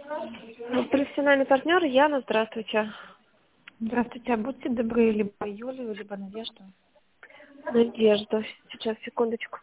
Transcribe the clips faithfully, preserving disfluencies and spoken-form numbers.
Профессиональный партнер Яна, здравствуйте. Здравствуйте, а будьте добры, либо Юлию, либо Надежду. Надежда. Сейчас, секундочку.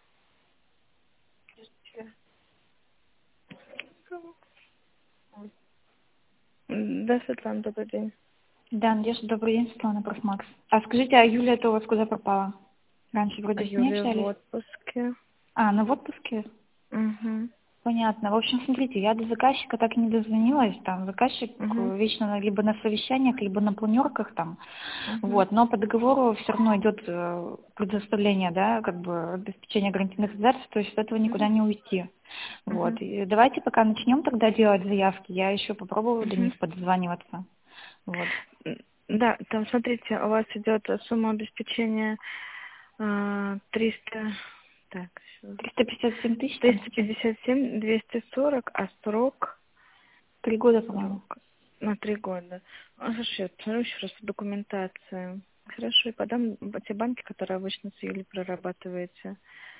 Да, Светлана, добрый день. Да, Надежда, добрый день, Светлана Профмакс. А скажите, а Юля, это у вас куда пропала? Раньше А вроде с ней Юлия в общались. отпуске. А, она в отпуске? Угу. Понятно. В общем, смотрите, я до заказчика так и не дозвонилась. Там заказчик Угу. э, вечно на- либо на совещаниях, либо на планерках там. Угу. Вот. Но по договору все равно идет э, предоставление, да, как бы обеспечение гарантийных обязательств, то есть от этого никуда не уйти. Вот. Угу. И давайте пока начнем тогда делать заявки. Я еще попробую до Угу. них подзваниваться. Вот. Да, там, смотрите, у вас идет сумма обеспечения а, триста, так, сейчас. триста пятьдесят семь тысяч там триста сейчас. пятьдесят семь двести сорок, а срок, Три года, по-моему. срок на три года. А, слушай, я посмотрю еще раз документацию. Хорошо, и подам в те банки, которые обычно с Юлей прорабатываете.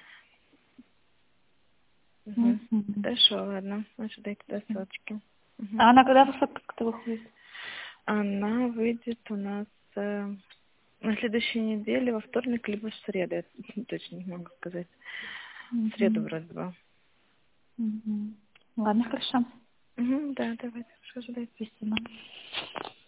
Угу. Мгм. Хорошо, ладно. Значит, дайте досрочки. Угу. А она когда в как-то выходит? Она выйдет у нас э, на следующей неделе, во вторник, либо в среду. Я точно не могу сказать. В среду Мгм. вроде бы. Мгм. Ладно, хорошо. Угу, да, давайте, скажу, дайте. Спасибо.